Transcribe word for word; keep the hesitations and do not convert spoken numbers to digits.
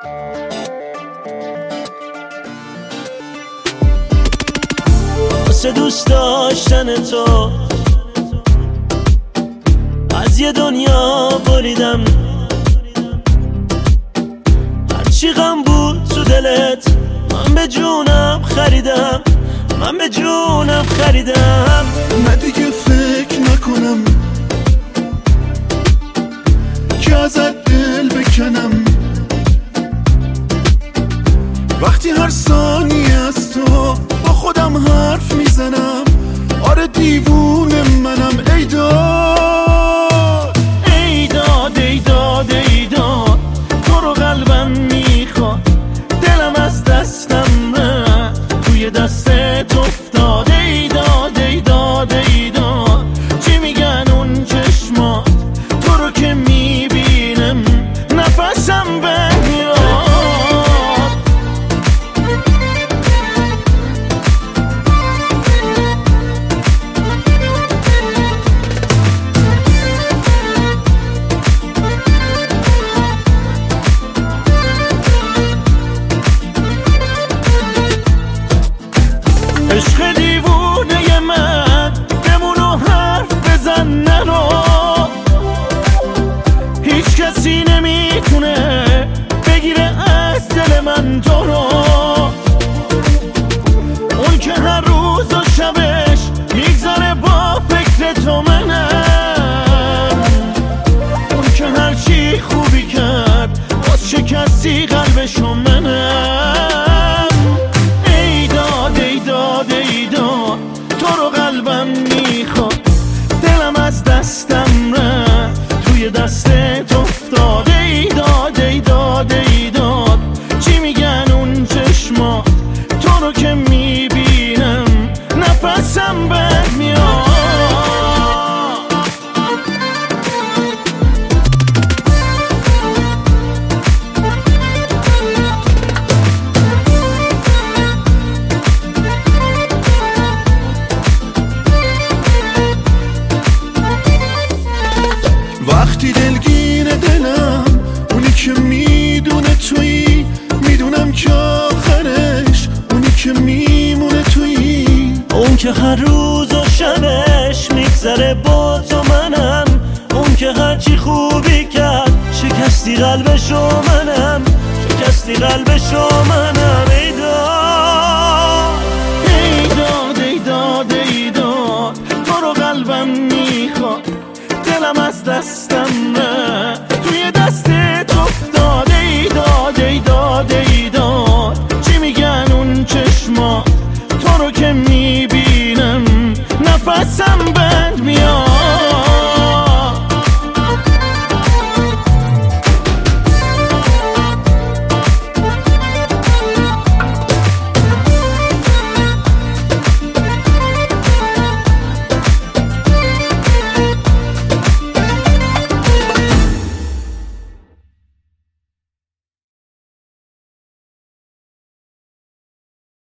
واسه دوست داشتن تو از یه دنیا بریدم، هرچی غم بود تو دلت من به جونم خریدم، من به جونم خریدم. نه دیگه فکر نکنم که ازت دل بکنم، وقتی هر ثانیه از تو با خودم حرف میزنم. آره دیوونه منم. ای داد ای داد ای داد ای داد تو رو قلبم میخواد، دلم از دستم رفت توی دستت افتاد. ای داد ای داد ای داد چی میگن اون چشمات، تو رو که میبینم نفسم بمیاد. عشق دیوونه من بمونو حرف بزن نرو، هیچ کسی نمیتونه بگیره از دل من تو رو. اون که هر روز و شبش میگذاره با فکر تو منم، اون که هر چی خوبی کرد باز شکستی قلبشو منم. ای داد ای داد ای داد تو رو قلبم میخواد، دلم از دستم رفت توی دستت افتاد. ای داد ای داد ای داد چی میگن اون چشمات، تو رو که میبینم نفسم برمیاد. وقتی دلگیر دلم اونی که میدونه تویی، میدونم که آخرش اونی که میمونه تویی. اون که هر روز و شبش میگذره با تو منم، اون که هرچی خوبی کرد شکستی قلبشو منم، شکستی قلبشو منم. ای داد ای داد ای داد ای داد تو رو قلبم میخواد، دلم از دستم